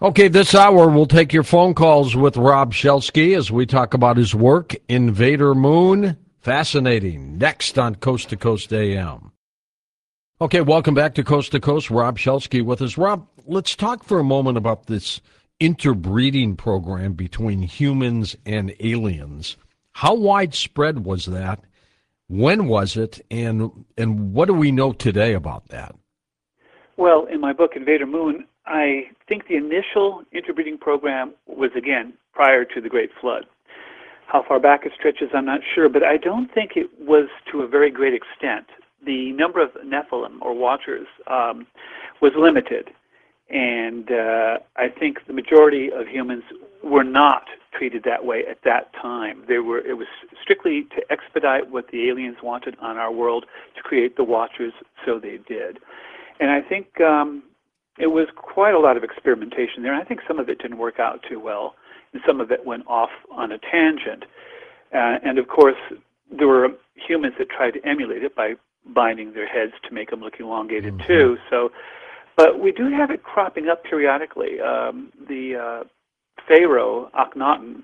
Okay, this hour we'll take your phone calls with Rob Shelsky as we talk about his work, Invader Moon. Fascinating. Next on Coast to Coast AM. Okay, welcome back to Coast. Rob Shelsky with us. Rob, let's talk for a moment about this interbreeding program between humans and aliens. How widespread was that? When was it? And what do we know today about that? Well, in my book, Invader Moon, I think the initial interbreeding program was, again, prior to the Great Flood. How far back it stretches, I'm not sure, but I don't think it was to a very great extent. The number of Nephilim, or Watchers, was limited, and I think the majority of humans were not treated that way at that time. It was strictly to expedite what the aliens wanted on our world to create the Watchers, so they did. And I think it was quite a lot of experimentation there. And I think some of it didn't work out too well, and some of it went off on a tangent. And of course, there were humans that tried to emulate it by binding their heads to make them look elongated too. So, but we do have it cropping up periodically. The Pharaoh Akhenaten,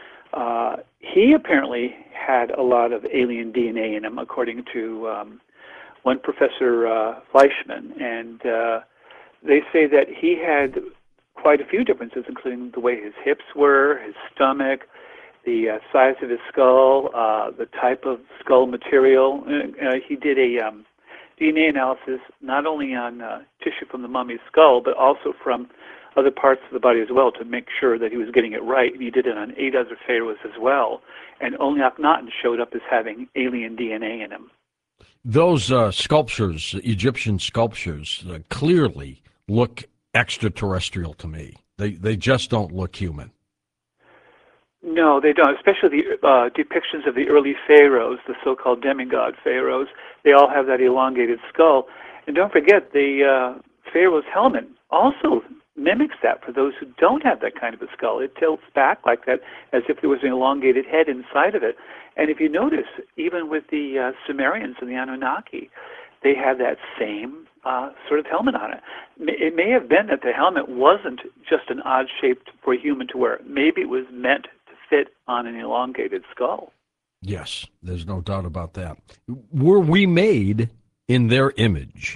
he apparently had a lot of alien DNA in him, according to one Professor Fleischman, and they say that he had quite a few differences, including the way his hips were, his stomach, the size of his skull, the type of skull material. He did a DNA analysis not only on tissue from the mummy's skull, but also from other parts of the body as well to make sure that he was getting it right. And he did it on 8 other pharaohs as well. And only Akhenaten showed up as having alien DNA in him. Those sculptures, Egyptian sculptures, clearly look extraterrestrial to me. They just don't look human. No, they don't, especially the depictions of the early pharaohs, the so-called demigod pharaohs. They all have that elongated skull. And don't forget, the pharaoh's helmet also mimics that for those who don't have that kind of a skull. It tilts back like that as if there was an elongated head inside of it. And if you notice, even with the Sumerians and the Anunnaki, they have that same sort of helmet on it. It may have been that the helmet wasn't just an odd shape for a human to wear. Maybe it was meant to fit on an elongated skull. Yes, there's no doubt about that. Were we made in their image?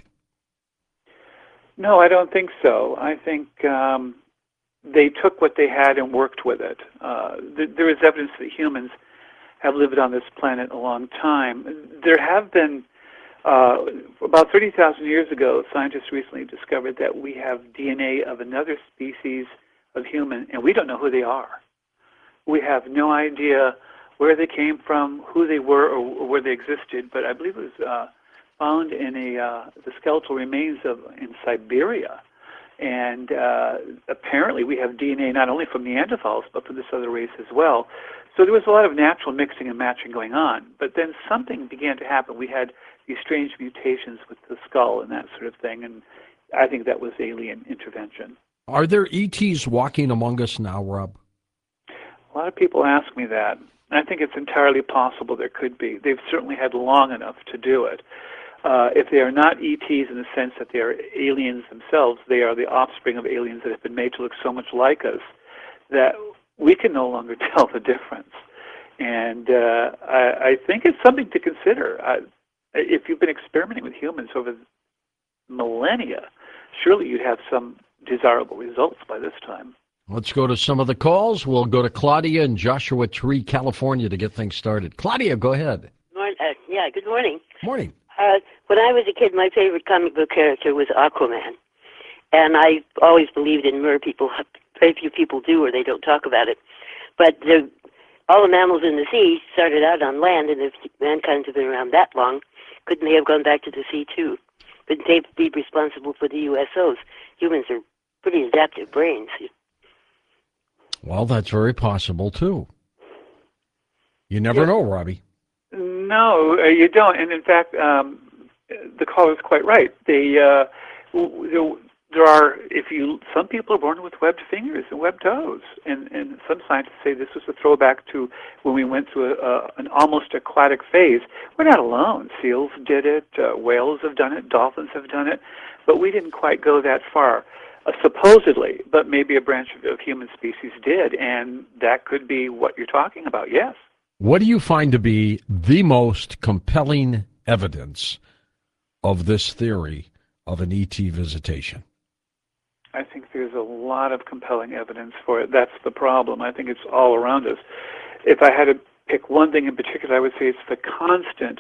No, I don't think so. I think they took what they had and worked with it. There is evidence that humans have lived on this planet a long time. There have been, about 30,000 years ago, scientists recently discovered that we have DNA of another species of human, and we don't know who they are. We have no idea where they came from, who they were, or where they existed, but I believe it was found in the skeletal remains in Siberia. And apparently we have DNA not only from Neanderthals, but from this other race as well. So there was a lot of natural mixing and matching going on. But then something began to happen. We had these strange mutations with the skull and that sort of thing, and I think that was alien intervention. Are there ETs walking among us now, Rob? A lot of people ask me that. I think it's entirely possible there could be. They've certainly had long enough to do it. If they are not ETs in the sense that they are aliens themselves, they are the offspring of aliens that have been made to look so much like us that we can no longer tell the difference. And I think it's something to consider. If you've been experimenting with humans over millennia, surely you'd have some desirable results by this time. Let's go to some of the calls. We'll go to Claudia in Joshua Tree, California to get things started. Claudia, go ahead. Good morning. Morning. When I was a kid, my favorite comic book character was Aquaman. And I always believed in mer people. Very few people do, or they don't talk about it. But all the mammals in the sea started out on land, and if mankind had been around that long, couldn't they have gone back to the sea too? Couldn't they be responsible for the USOs? Humans are pretty adaptive brains. Well, that's very possible, too. You never know, Robbie. No, you don't. And in fact, the caller is quite right. There are, some people are born with webbed fingers and webbed toes, and some scientists say this was a throwback to when we went through an almost aquatic phase. We're not alone. Seals did it, whales have done it, dolphins have done it, but we didn't quite go that far. supposedly, but maybe a branch of human species did, and that could be what you're talking about, yes. What do you find to be the most compelling evidence of this theory of an ET visitation? I think there's a lot of compelling evidence for it. That's the problem. I think it's all around us. If I had to pick one thing in particular, I would say it's the constant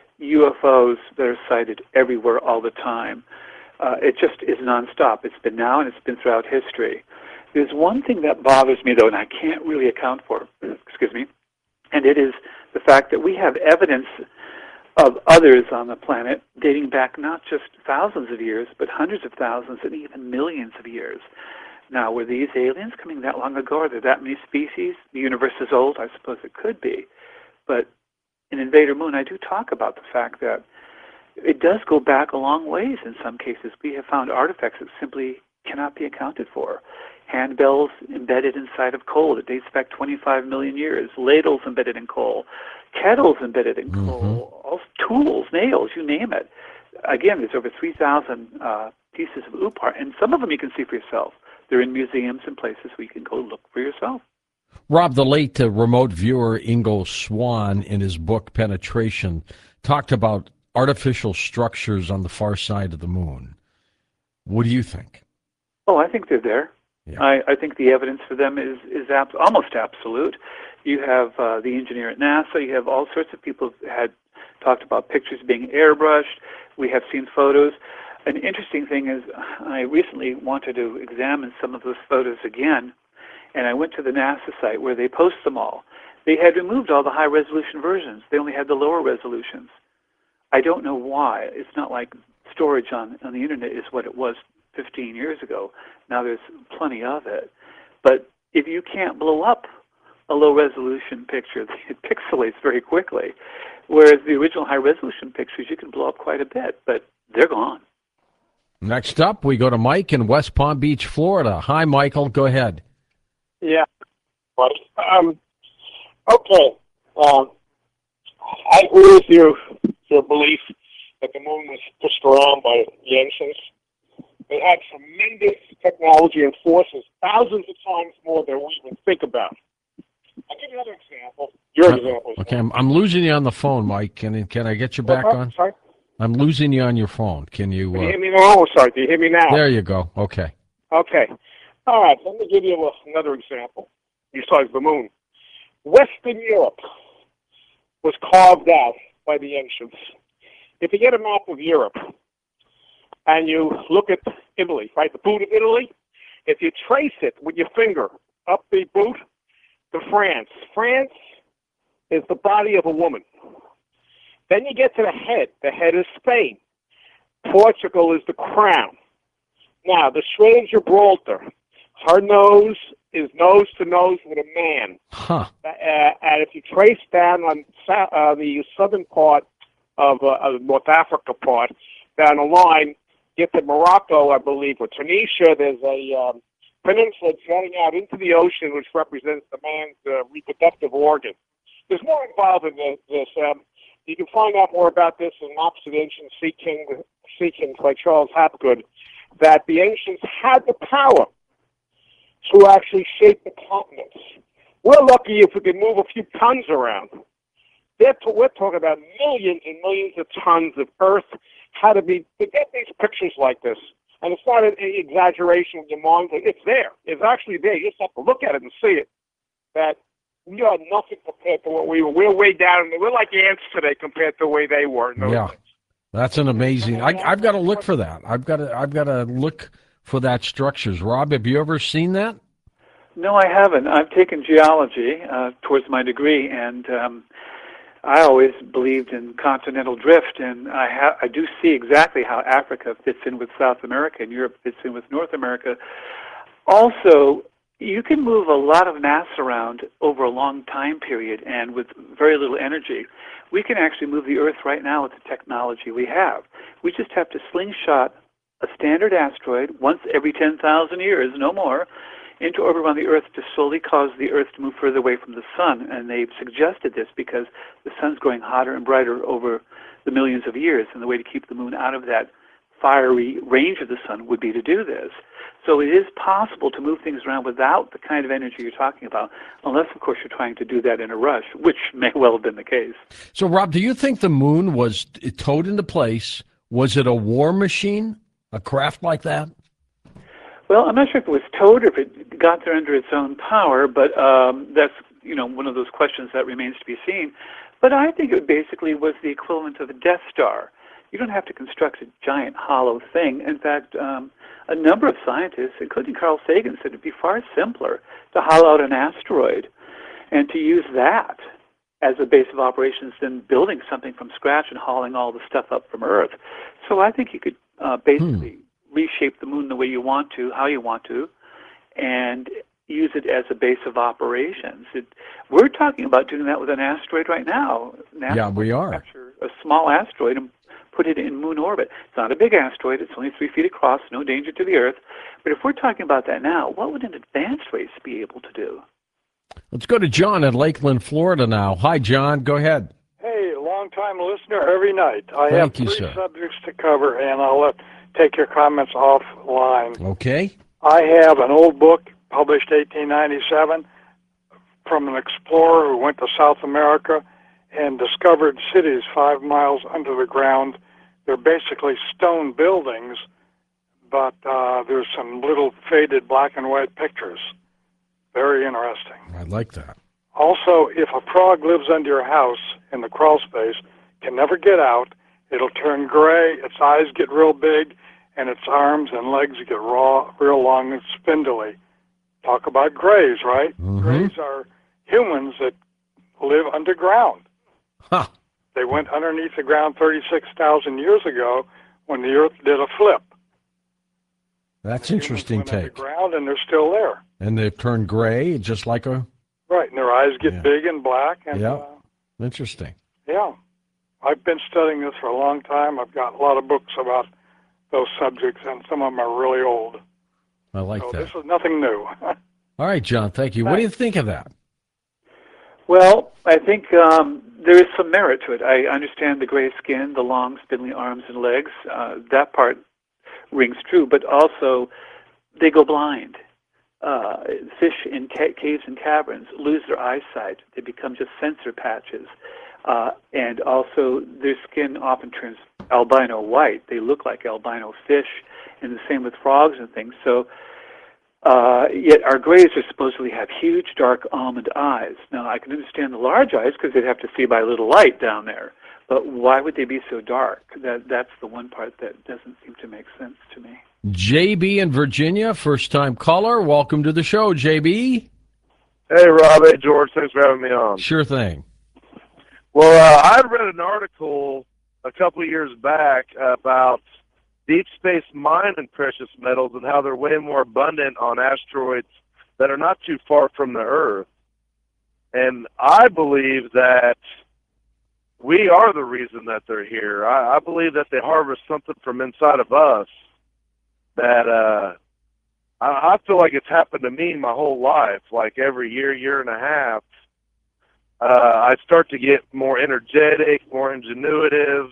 UFOs that are sighted everywhere all the time. It just is nonstop. It's been now and it's been throughout history. There's one thing that bothers me, though, and I can't really account for, excuse me, and it is the fact that we have evidence of others on the planet dating back not just thousands of years, but hundreds of thousands and even millions of years. Now, were these aliens coming that long ago? Are there that many species? The universe is old? I suppose it could be. But in Invader Moon, I do talk about the fact that it does go back a long ways in some cases. We have found artifacts that simply cannot be accounted for. Handbells embedded inside of coal that dates back 25 million years. Ladles embedded in coal. Kettles embedded in coal. All tools, nails, you name it. Again, there's over 3,000 pieces of OOPAR, and some of them you can see for yourself. They're in museums and places where you can go look for yourself. Rob, the late remote viewer Ingo Swann, in his book Penetration, talked about artificial structures on the far side of the moon. What do you think? Oh, I think they're there. Yeah. I think the evidence for them is almost absolute. You have the engineer at NASA. You have all sorts of people who had talked about pictures being airbrushed. We have seen photos. An interesting thing is I recently wanted to examine some of those photos again, and I went to the NASA site where they post them all. They had removed all the high-resolution versions. They only had the lower resolutions. I don't know why. It's not like storage on the Internet is what it was 15 years ago. Now there's plenty of it. But if you can't blow up a low-resolution picture, it pixelates very quickly, whereas the original high-resolution pictures, you can blow up quite a bit, but they're gone. Next up, we go to Mike in West Palm Beach, Florida. Hi, Michael. Go ahead. Yeah, buddy. Okay. I agree with your belief that the moon was pushed around by the ancients. They had tremendous technology and forces, thousands of times more than we even think about. I'll give you another example. Your example. Okay, I'm losing you on the phone, Mike. Can I get you back on? Sorry? I'm losing you on your phone. Can you? Can you hear me now? Oh, sorry. Do you hear me now? There you go. Okay. Okay. All right. Let me give you another example. Besides the moon, Western Europe was carved out by the ancients. If you get a map of Europe and you look at Italy, right, the boot of Italy, if you trace it with your finger up the boot to France, France is the body of a woman. Then you get to the head. The head is Spain. Portugal is the crown. Now, the Strait of Gibraltar, her nose is nose to nose with a man. Huh. And if you trace down on the southern part of North Africa part, down the line, get to Morocco, I believe, or Tunisia, there's a peninsula jutting out into the ocean, which represents the man's reproductive organ. There's more involved in this. You can find out more about this in Maps of the Ancient Sea Kings by Charles Hapgood, that the ancients had the power to actually shape the continents. We're lucky if we can move a few tons around. We're talking about millions and millions of tons of earth had to get these pictures like this. And it's not an exaggeration of your mind. It's there. It's actually there. You just have to look at it and see it. That we are nothing compared to what we were. We're way down. We're like ants today compared to the way they were. Yeah, that's an amazing. I've got to look for that. I've got to look for that structures. Rob, have you ever seen that? No, I haven't. I've taken geology towards my degree, and I always believed in continental drift, and I do see exactly how Africa fits in with South America and Europe fits in with North America. Also, you can move a lot of mass around over a long time period and with very little energy. We can actually move the Earth right now with the technology we have. We just have to slingshot a standard asteroid once every 10,000 years, no more, into orbit around the Earth to slowly cause the Earth to move further away from the Sun. And they've suggested this because the Sun's growing hotter and brighter over the millions of years, and the way to keep the Moon out of that fiery range of the sun would be to do this. So it is possible to move things around without the kind of energy you're talking about, unless, of course, you're trying to do that in a rush, which may well have been the case. So, Rob, do you think the moon was towed into place? Was it a war machine, a craft like that? Well, I'm not sure if it was towed or if it got there under its own power, but that's one of those questions that remains to be seen. But I think it basically was the equivalent of a Death Star. You don't have to construct a giant hollow thing. In fact, a number of scientists, including Carl Sagan, said it'd be far simpler to hollow out an asteroid and to use that as a base of operations than building something from scratch and hauling all the stuff up from Earth. So I think you could basically reshape the moon the way you want to, how you want to, and use it as a base of operations. We're talking about doing that with an asteroid right now. Yeah, we are. Capture a small asteroid and put it in moon orbit. It's not a big asteroid. It's only 3 feet across, no danger to the Earth. But if we're talking about that now, what would an advanced race be able to do? Let's go to John in Lakeland, Florida now. Hi, John. Go ahead. Hey, long-time listener every night. I have Thank you, three sir. subjects to cover, and I'll take your comments offline. Okay. I have an old book published 1897 from an explorer who went to South America and discovered cities 5 miles under the ground. They're basically stone buildings, but there's some little faded black and white pictures. Very interesting. I like that. Also, if a frog lives under your house in the crawl space, can never get out, it'll turn gray, its eyes get real big, and its arms and legs get real long and spindly. Talk about grays, right? Mm-hmm. Grays are humans that live underground. Huh. They went underneath the ground 36,000 years ago when the Earth did a flip. That's Humans interesting went take. underground, and they're still there. And they've turned gray, just like a... Right, and their eyes get Yeah. big and black. And, Yeah. Interesting. yeah. I've been studying this for a long time. I've got a lot of books about those subjects, and some of them are really old. I like So that. this is nothing new. All right, John, thank you. What do you think of that? Well, I think there is some merit to it. I understand the gray skin, the long, spindly arms and legs. That part rings true, but also they go blind. Fish in caves and caverns lose their eyesight. They become just sensor patches. And also their skin often turns albino white. They look like albino fish, and the same with frogs and things. So yet our grays are supposedly have huge, dark almond eyes. Now, I can understand the large eyes because they'd have to see by little light down there. But why would they be so dark? That's the one part that doesn't seem to make sense to me. JB in Virginia, first-time caller. Welcome to the show, JB. Hey, Rob. Hey, George. Thanks for having me on. Sure thing. Well, I read an article a couple of years back about deep space mining precious metals and how they're way more abundant on asteroids that are not too far from the Earth. And I believe that we are the reason that they're here. I believe that they harvest something from inside of us that I feel like it's happened to me my whole life. Like every year and a half, I start to get more energetic, more ingenuitive.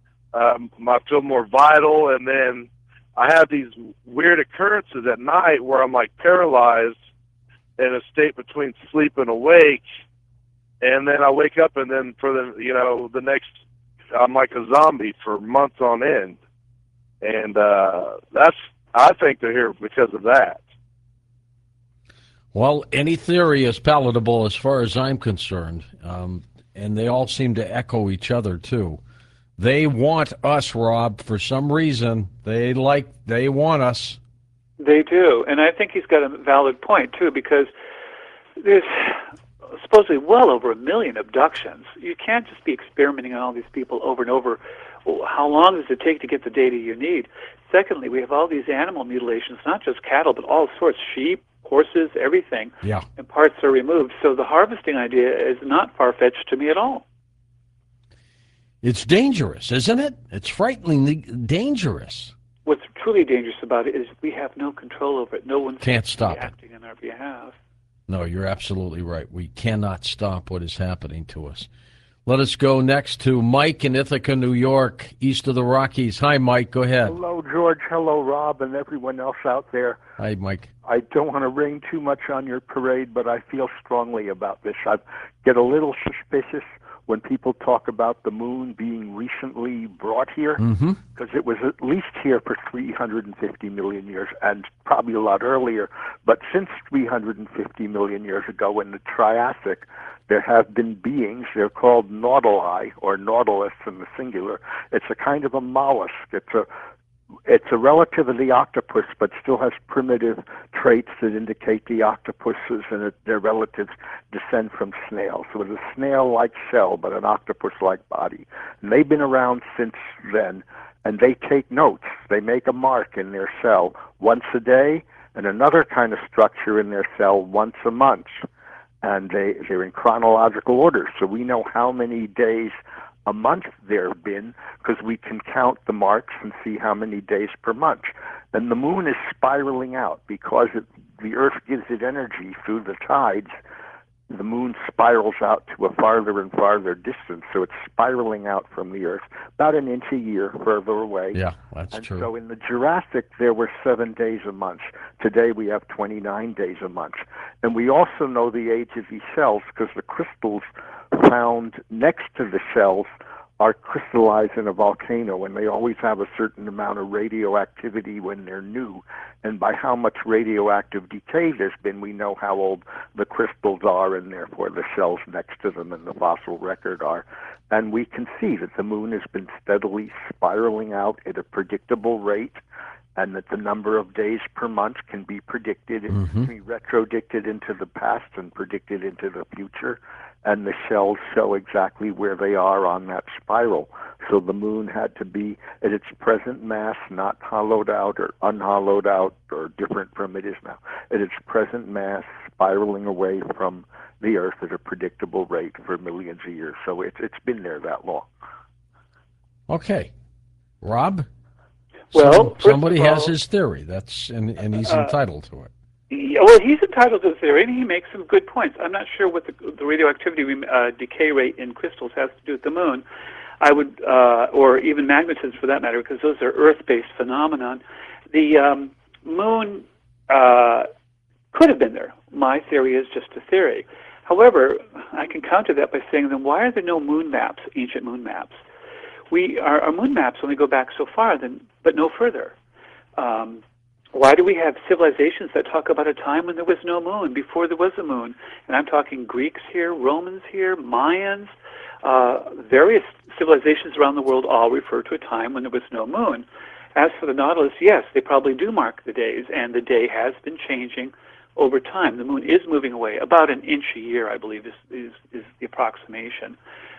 I feel more vital, and then I have these weird occurrences at night where I'm like paralyzed in a state between sleep and awake, and then I wake up, and then for the next, I'm like a zombie for months on end, and I think they're here because of that. Well, any theory is palatable as far as I'm concerned, and they all seem to echo each other, too. They want us, Rob, for some reason. They want us. They do, and I think he's got a valid point, too, because there's supposedly well over 1 million abductions. You can't just be experimenting on all these people over and over. How long does it take to get the data you need? Secondly, we have all these animal mutilations, not just cattle, but all sorts, sheep, horses, everything. Yeah. And parts are removed. So the harvesting idea is not far-fetched to me at all. It's dangerous, isn't it? It's frighteningly dangerous. What's truly dangerous about it is we have no control over it. No one Can't stop it. acting on our behalf. No, you're absolutely right. We cannot stop what is happening to us. Let us go next to Mike in Ithaca, New York, east of the Rockies. Hi, Mike. Go ahead. Hello, George. Hello, Rob, and everyone else out there. Hi, Mike. I don't want to rain too much on your parade, but I feel strongly about this. I get a little suspicious when people talk about the moon being recently brought here, because it was at least here for 350 million years, and probably a lot earlier. But since 350 million years ago in the Triassic, there have been beings. They're called nautili, or nautilus in the singular. It's a kind of a mollusk. It's a relative of the octopus, but still has primitive traits that indicate the octopuses and their relatives descend from snails. So it's a snail-like shell, but an octopus-like body. And they've been around since then, and they take notes. They make a mark in their cell once a day, and another kind of structure in their cell once a month. And they're in chronological order, so we know how many days a month there have been, because we can count the marks and see how many days per month. And the moon is spiraling out because the Earth gives it energy through the tides. The moon spirals out to a farther and farther distance, so it's spiraling out from the Earth about an inch a year further away. Yeah, that's true. So in the Jurassic, there were 7 days a month. Today we have 29 days a month. And we also know the age of these cells because the crystals found next to the cells are crystallized in a volcano, and they always have a certain amount of radioactivity when they're new. And by how much radioactive decay there's been, we know how old the crystals are, and therefore the cells next to them in the fossil record are. And we can see that the moon has been steadily spiraling out at a predictable rate, and that the number of days per month can be predicted, can be retrodicted into the past and predicted into the future, and the shells show exactly where they are on that spiral. So the moon had to be at its present mass, not hollowed out or unhollowed out or different from it is now, at its present mass, spiraling away from the Earth at a predictable rate for millions of years. So it's been there that long. Okay. Rob? Well, somebody has his theory. And he's entitled to it. Yeah, well, he's entitled to the theory, and he makes some good points. I'm not sure what the radioactivity decay rate in crystals has to do with the moon. I would, or even magnetism for that matter, because those are Earth-based phenomenon. The moon could have been there. My theory is just a theory. However, I can counter that by saying, then why are there no moon maps, ancient moon maps? Our moon maps only go back so far, but no further. Why do we have civilizations that talk about a time when there was no moon, before there was a moon? And I'm talking Greeks here, Romans here, Mayans, various civilizations around the world all refer to a time when there was no moon. As for the Nautilus, yes, they probably do mark the days, and the day has been changing over time. The moon is moving away. About an inch a year, I believe, is the approximation.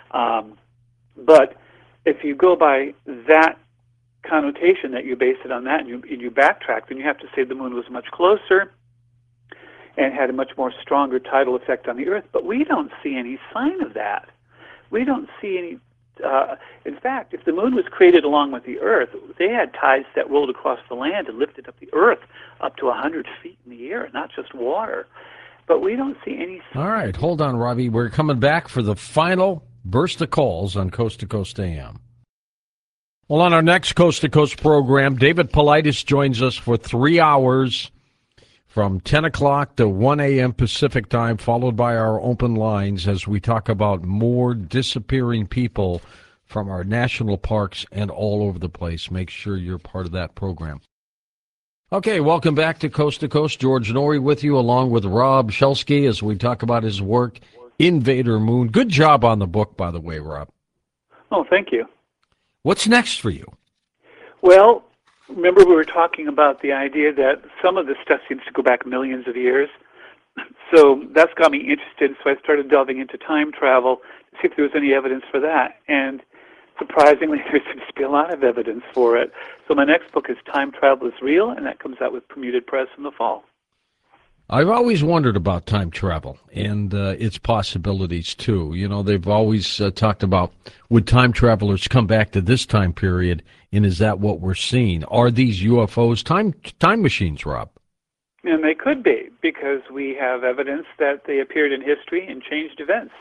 But if you go by that connotation, that you base it on that, and you backtrack, then you have to say the moon was much closer and had a much more stronger tidal effect on the Earth. But we don't see any sign of that. We don't see any. In fact, if the moon was created along with the Earth, they had tides that rolled across the land and lifted up the Earth up to 100 feet in the air, not just water. But we don't see any. All right, hold on, Robbie. We're coming back for the final burst of calls on Coast to Coast AM. Well, on our next Coast to Coast program, David Paulides joins us for 3 hours from 10 o'clock to 1 a.m. Pacific time, followed by our open lines as we talk about more disappearing people from our national parks and all over the place. Make sure you're part of that program. Okay, welcome back to Coast. George Noory with you, along with Rob Shelsky, as we talk about his work, Invader Moon. Good job on the book, by the way, Rob. Oh, thank you. What's next for you? Well, remember we were talking about the idea that some of this stuff seems to go back millions of years. So that's got me interested, so I started delving into time travel to see if there was any evidence for that. And surprisingly, there seems to be a lot of evidence for it. So my next book is Time Travel is Real, and that comes out with Permuted Press in the fall. I've always wondered about time travel and its possibilities, too. You know, they've always talked about, would time travelers come back to this time period, and is that what we're seeing? Are these UFOs time machines, Rob? And they could be, because we have evidence that they appeared in history and changed events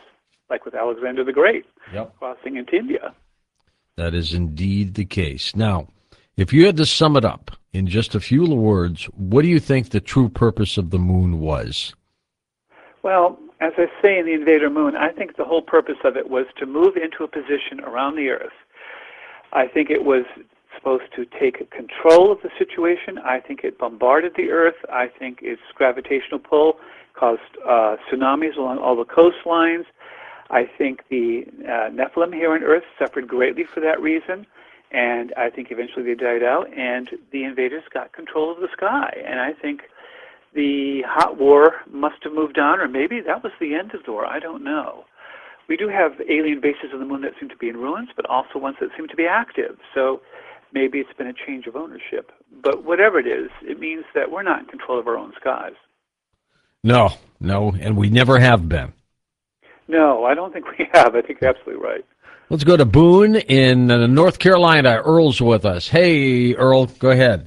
like with Alexander the Great Yep. crossing into India. That is indeed the case. Now, if you had to sum it up in just a few words, what do you think the true purpose of the moon was? Well, as I say in The Invader Moon, I think the whole purpose of it was to move into a position around the Earth. I think it was supposed to take control of the situation. I think it bombarded the Earth. I think its gravitational pull caused tsunamis along all the coastlines. I think the Nephilim here on Earth suffered greatly for that reason, and I think eventually they died out, and the invaders got control of the sky. And I think the hot war must have moved on, or maybe that was the end of the war. I don't know. We do have alien bases on the moon that seem to be in ruins, but also ones that seem to be active. So maybe it's been a change of ownership. But whatever it is, it means that we're not in control of our own skies. No, and we never have been. No, I don't think we have. I think you're absolutely right. Let's go to Boone in North Carolina. Earl's with us. Hey, Earl, go ahead.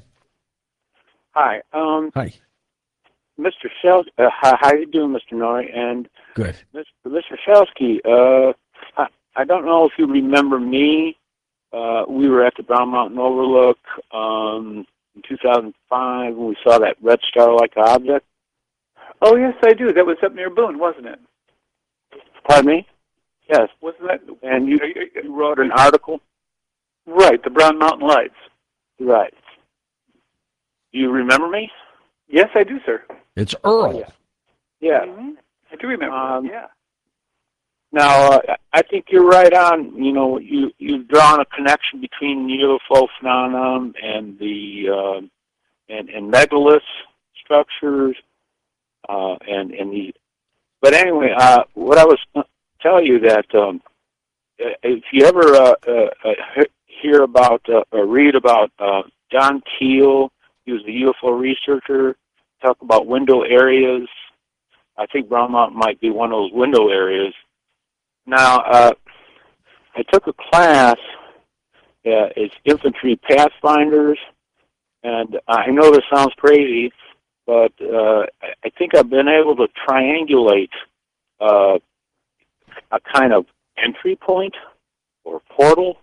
Hi. Hi. Mr. Shelsky, how you doing, Mr. Norrie? And Good. Mr. Shelsky, I don't know if you remember me. We were at the Brown Mountain Overlook in 2005 when we saw that red star-like object. Oh, yes, I do. That was up near Boone, wasn't it? Pardon me? Yes. Wasn't that? And you wrote an article? Right, the Brown Mountain Lights. Right. You remember me? Yes, I do, sir. It's Earl. Yeah. Mm-hmm. I do remember. Yeah. Now, I think you're right on. You know, you've drawn a connection between the UFO phenomenon and the and megaliths structures and the. But anyway, what I was tell you that if you ever hear about or read about John Keel, he was the UFO researcher. Talk about window areas. I think Brown Mountain might be one of those window areas. Now, I took a class. It's Infantry Pathfinders, and I know this sounds crazy, but I think I've been able to triangulate a kind of entry point or portal.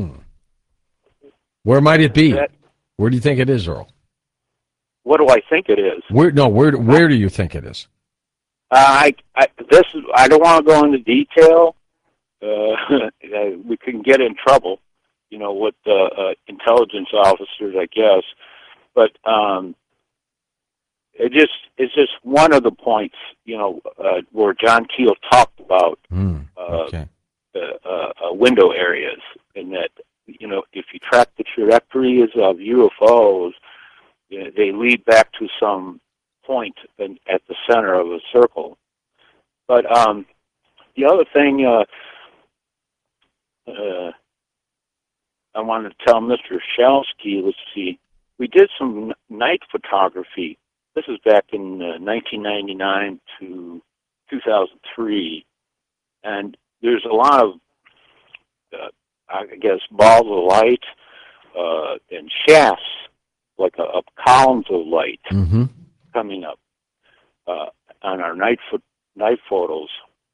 Where might it be? Where do you think it is, Earl? What do I think it is? Where do you think it is? I don't want to go into detail. We can get in trouble, you know, with intelligence officers, I guess. But it's just one of the points, you know, where John Keel talked about window areas, and that, you know, if you track the trajectories of UFOs, you know, they lead back to some point at the center of a circle. But the other thing I wanted to tell Mr. Shelsky, let's see, we did some night photography. This is back in 1999 to 2003, and there's a lot of, I guess, balls of light and shafts, like columns of light coming up on our night photos.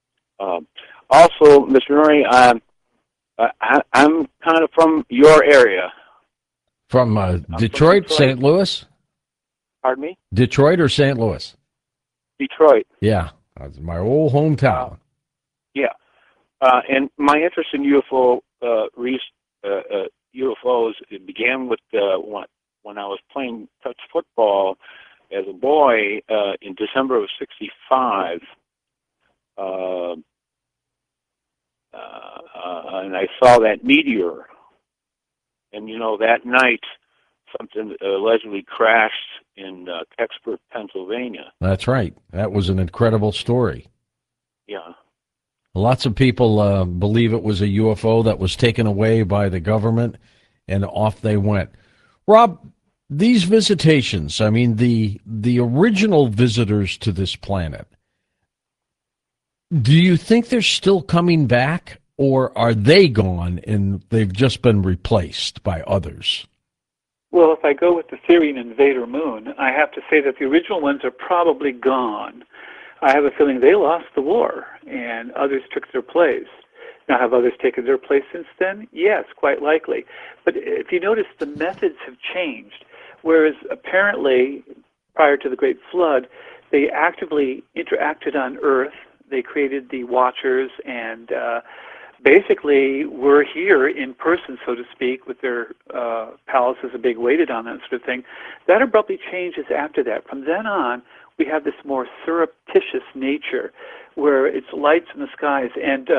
Also, Mr. Norrie, I'm kind of from your area. From Detroit, St. Louis? Pardon me? Detroit or St. Louis? Detroit. Yeah, that's my old hometown. Yeah. And my interest in UFOs, it began with when I was playing touch football as a boy in December of '65, and I saw that meteor. And, you know, that night, something allegedly crashed in Kecksburg, Pennsylvania. That's right. That was an incredible story. Yeah. Lots of people believe it was a UFO that was taken away by the government, and off they went. Rob, these visitations, I mean, the original visitors to this planet, do you think they're still coming back, or are they gone and they've just been replaced by others? Well, if I go with the theory in Invader Moon, I have to say that the original ones are probably gone. I have a feeling they lost the war and others took their place. Now, have others taken their place since then? Yes, quite likely. But if you notice, the methods have changed, whereas apparently prior to the Great Flood, they actively interacted on Earth. They created the Watchers and basically were here in person, so to speak, with their palaces and big waited on, that sort of thing. That abruptly changes after that. From then on, we have this more surreptitious nature where it's lights in the skies. And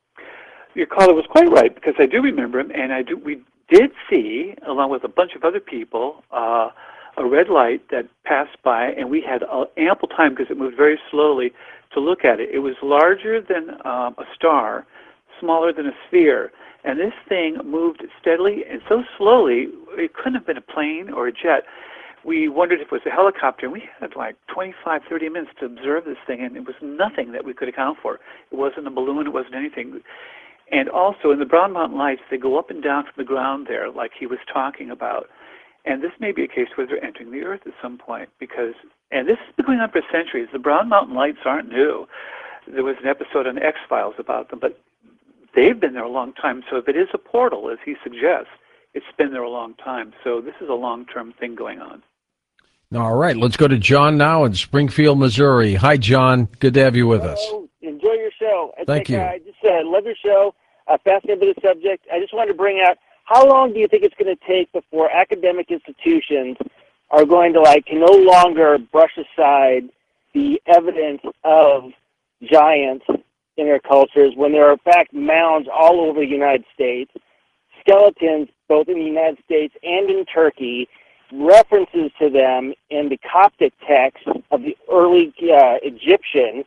your caller was quite right, because I do remember him, and we did see, along with a bunch of other people, a red light that passed by, and we had ample time, because it moved very slowly, to look at it. It was larger than a star, smaller than a sphere, and this thing moved steadily and so slowly, it couldn't have been a plane or a jet. We wondered if it was a helicopter, and we had like 25, 30 minutes to observe this thing, and it was nothing that we could account for. It wasn't a balloon, it wasn't anything. And also, in the Brown Mountain Lights, they go up and down from the ground there, like he was talking about. And this may be a case where they're entering the Earth at some point, because, and this has been going on for centuries. The Brown Mountain Lights aren't new. There was an episode on X-Files about them, but they've been there a long time. So if it is a portal, as he suggests, it's been there a long time. So this is a long-term thing going on. All right, let's go to John now in Springfield, Missouri. Hi, John. Good to have you with us. Enjoy your show. Thank you. I just love your show. Fascinated with the subject. I just wanted to bring out, how long do you think it's going to take before academic institutions are going to can no longer brush aside the evidence of giants in their cultures when there are in fact mounds all over the United States, skeletons both in the United States and in Turkey, references to them in the Coptic text of the early Egyptian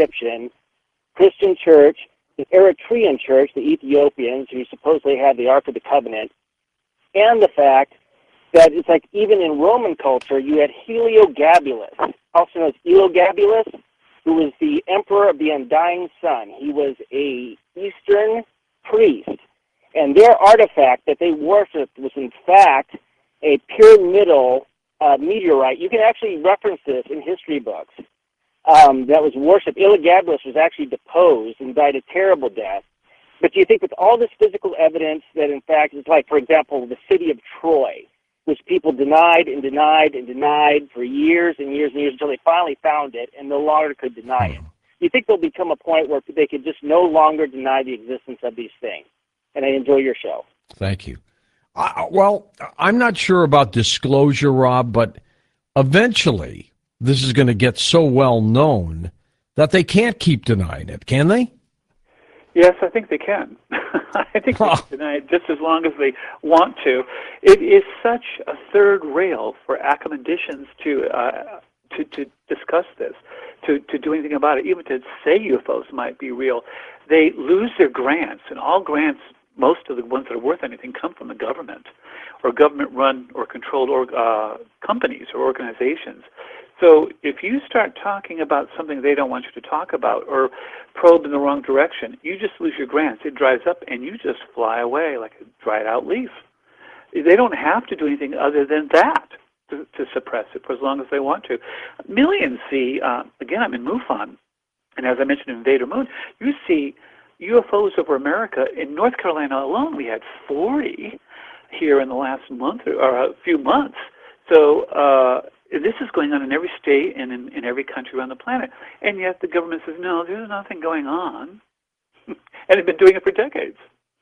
Christian church, the Eritrean church, the Ethiopians, who supposedly had the Ark of the Covenant, and the fact that it's like even in Roman culture, you had Heliogabalus, also known as Elagabalus, who was the emperor of the undying sun. He was a Eastern priest, and their artifact that they worshipped was in fact a pyramidal meteorite. You can actually reference this in history books. That was worshipped. Elagabalus was actually deposed and died a terrible death. But do you think with all this physical evidence that in fact it's like, for example, the city of Troy, which people denied and denied and denied for years and years and years until they finally found it and no longer could deny it. Do you think there'll become a point where they could just no longer deny the existence of these things? And I enjoy your show. Thank you. Well, I'm not sure about disclosure, Rob, but eventually this is going to get so well known that they can't keep denying it, can they? Yes, I think they can. I think they can deny it just as long as they want to. It is such a third rail for academicians to discuss this, to do anything about it, even to say UFOs might be real. They lose their grants, and all grants, most of the ones that are worth anything, come from the government or government-run or controlled companies or organizations. So if you start talking about something they don't want you to talk about or probe in the wrong direction, you just lose your grants. It dries up and you just fly away like a dried-out leaf. They don't have to do anything other than that to suppress it for as long as they want to. Millions see, again, I'm in MUFON, and as I mentioned in Invader Moon, you see UFOs over America. In North Carolina alone, we had 40 here in the last month or a few months. So this is going on in every state and in every country around the planet. And yet the government says, no, there's nothing going on. And they've been doing it for decades.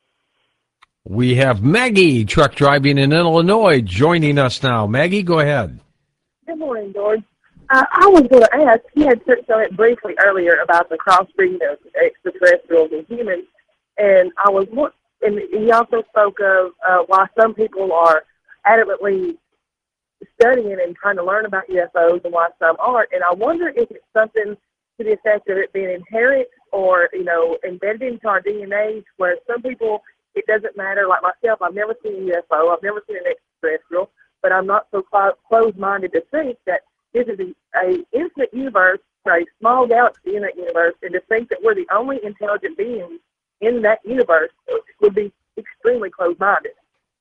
We have Maggie, truck driving in Illinois, joining us now. Maggie, go ahead. Good morning, George. I was going to ask, he had touched on it briefly earlier about the crossbreeding of extraterrestrials and humans, and and he also spoke of why some people are adamantly studying and trying to learn about UFOs and why some aren't. And I wonder if it's something to the effect of it being inherent or, embedded into our DNA, where some people, it doesn't matter. Like myself, I've never seen a UFO, I've never seen an extraterrestrial, but I'm not so closed-minded to think that this is an infinite universe, a small galaxy in that universe, and to think that we're the only intelligent beings in that universe would be extremely closed-minded.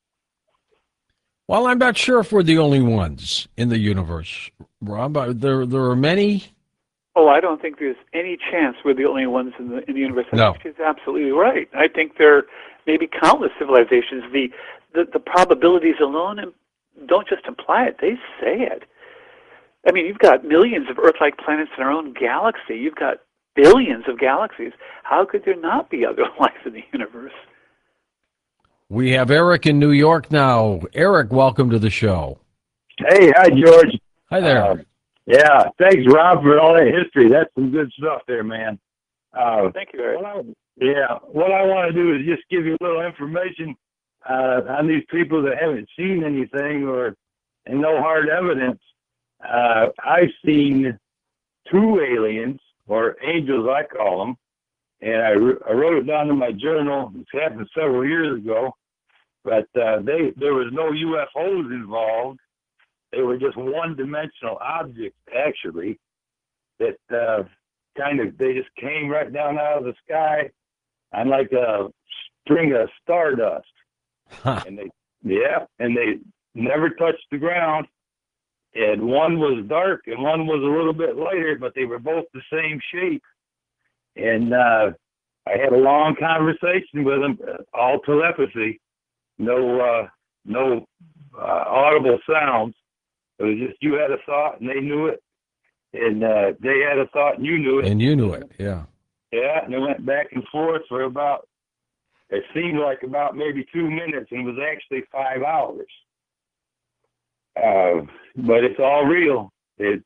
Well, I'm not sure if we're the only ones in the universe, Rob. There are many Oh, I don't think there's any chance we're the only ones in the universe. I No. think she's absolutely right. I think there may be countless civilizations. The probabilities alone don't just imply it; they say it. I mean, you've got millions of Earth-like planets in our own galaxy. You've got billions of galaxies. How could there not be other life in the universe? We have Eric in New York now. Eric, welcome to the show. Hey, hi, George. Hi there. Yeah, thanks, Rob, for all that history. That's some good stuff there, man. Thank you, Eric. What I want to do is just give you a little information on these people that haven't seen anything and no hard evidence. I've seen 2 aliens, or angels I call them, and I wrote it down in my journal. It's happened several years ago, but there was no UFOs involved. They were just one-dimensional objects, actually, that they just came right down out of the sky on like a string of stardust. Huh. And they never touched the ground. And one was dark and one was a little bit lighter, but they were both the same shape. And I had a long conversation with them, all telepathy, no audible sounds. It was just you had a thought and they knew it, and they had a thought and you knew it. And you knew it, yeah. Yeah, and it went back and forth for it seemed like about maybe 2 minutes, and it was actually 5 hours. But it's all real. In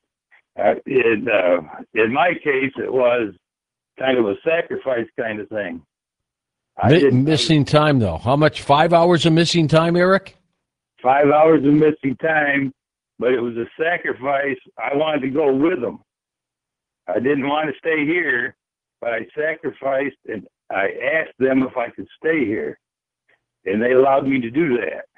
my case, it was kind of a sacrifice kind of thing. Missing time, though. How much? 5 hours of missing time, Eric? 5 hours of missing time. But it was a sacrifice. I wanted to go with them. I didn't want to stay here, but I sacrificed, and I asked them if I could stay here, and they allowed me to do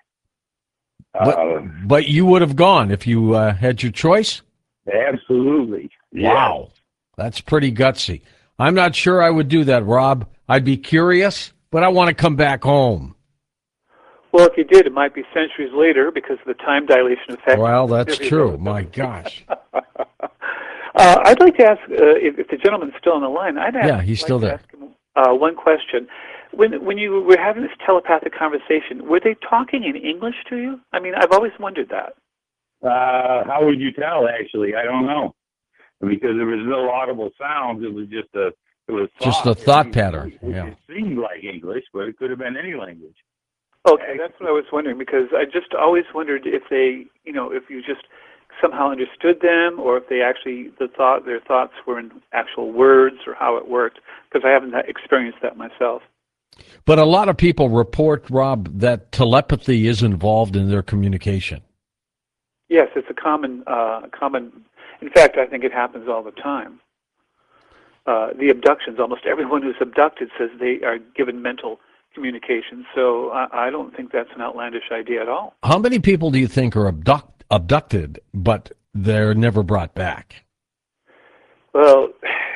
that. But you would have gone if you had your choice? Absolutely. Yeah. Wow. That's pretty gutsy. I'm not sure I would do that, Rob. I'd be curious, but I want to come back home. Well, if you did, it might be centuries later because of the time dilation effect. Well, that's true. My gosh. I'd like to ask, if the gentleman's still on the line, he's still there. Ask him, one question. When you were having this telepathic conversation, were they talking in English to you? I mean, I've always wondered that. How would you tell, actually? I don't know. Because there was no audible sounds. It was just a thought pattern. Yeah. It seemed like English, but it could have been any language. Okay, that's what I was wondering, because I just always wondered if they, if you just somehow understood them, or if they actually, their thoughts were in actual words, or how it worked, because I haven't experienced that myself. But a lot of people report, Rob, that telepathy is involved in their communication. Yes, it's a common. In fact, I think it happens all the time. The abductions, almost everyone who's abducted says they are given mental communication, so I don't think that's an outlandish idea at all. How many people do you think are abducted, but they're never brought back? Well,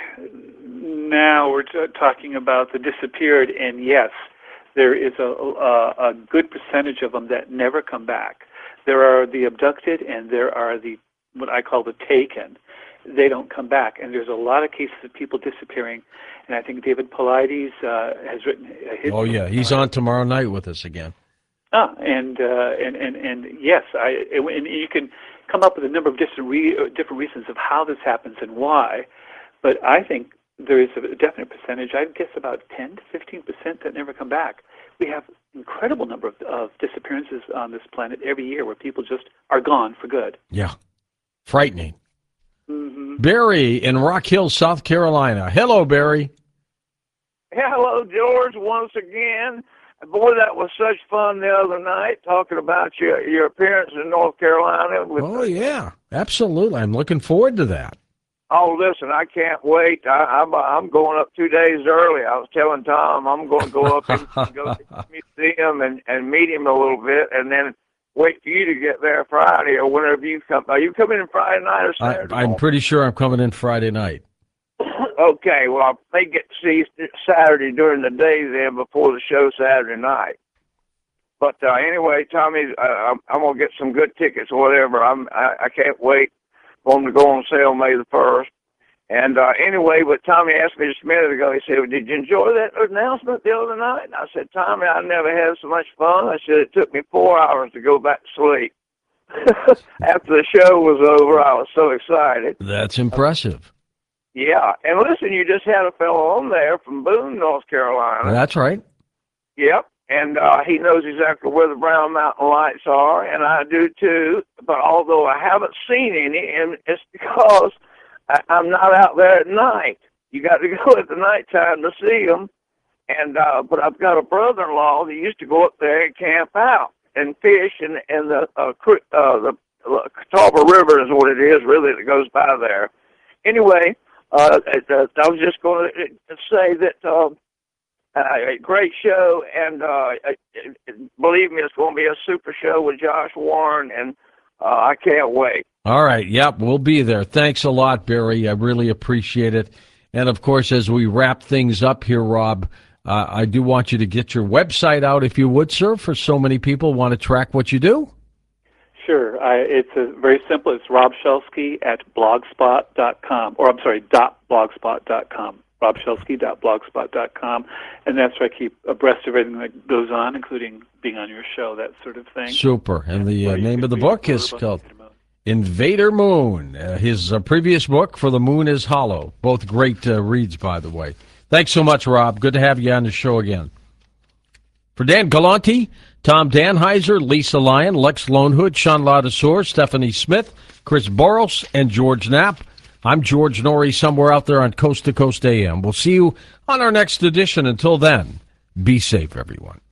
now we're talking about the disappeared, and yes, there is a good percentage of them that never come back. There are the abducted, and there are what I call the taken. They don't come back, and there's a lot of cases of people disappearing. And I think David Paulides has written his. Oh yeah, he's on tomorrow night with us again. And yes, and you can come up with a number of different reasons of how this happens and why. But I think there is a definite percentage. I'd guess about 10 to 15% that never come back. We have incredible number of disappearances on this planet every year where people just are gone for good. Yeah, frightening. Mm-hmm. Barry in Rock Hill, South Carolina. Hello, Barry. Hello, George, once again. Boy, that was such fun the other night, talking about your appearance in North Carolina. Yeah, absolutely. I'm looking forward to that. Oh, listen, I can't wait. I'm going up 2 days early. I was telling Tom I'm going to go up and go to the museum and meet him a little bit, and then wait for you to get there Friday or whenever you come. Are you coming in Friday night or Saturday? I'm pretty sure I'm coming in Friday night. Okay, well, I may get to see you Saturday during the day then before the show Saturday night. But anyway, Tommy, I'm going to get some good tickets or whatever. I can't wait for them to go on sale May the 1st. And anyway, but Tommy asked me just a minute ago, he said, well, did you enjoy that announcement the other night? And I said, Tommy, I never had so much fun. I said, it took me 4 hours to go back to sleep. After the show was over, I was so excited. That's impressive. Yeah. And listen, you just had a fellow on there from Boone, North Carolina. That's right. Yep. And he knows exactly where the Brown Mountain Lights are, and I do too. But although I haven't seen any, and it's because I'm not out there at night. You got to go at the nighttime to see them. And but I've got a brother-in-law that used to go up there and camp out and fish, and the Catawba River is what it is, really, that goes by there. Anyway, I was just going to say that a great show, and believe me, it's going to be a super show with Josh Warren, and I can't wait. All right. Yep, we'll be there. Thanks a lot, Barry. I really appreciate it. And, of course, as we wrap things up here, Rob, I do want you to get your website out, if you would, sir, for so many people want to track what you do. Sure. It's very simple. It's Rob Shelsky at blogspot.com, or I'm sorry, .blogspot.com. robshelsky.blogspot.com, and that's where I keep abreast of everything that goes on, including being on your show, that sort of thing. Super. And the name of the book is called Invader Moon. His previous book, For the Moon is Hollow. Both great reads, by the way. Thanks so much, Rob. Good to have you on the show again. For Dan Galante, Tom Danheiser, Lisa Lyon, Lex Lonehood, Sean Ladouceur, Stephanie Smith, Chris Boros, and George Knapp, I'm George Norrie, somewhere out there on Coast to Coast AM. We'll see you on our next edition. Until then, be safe, everyone.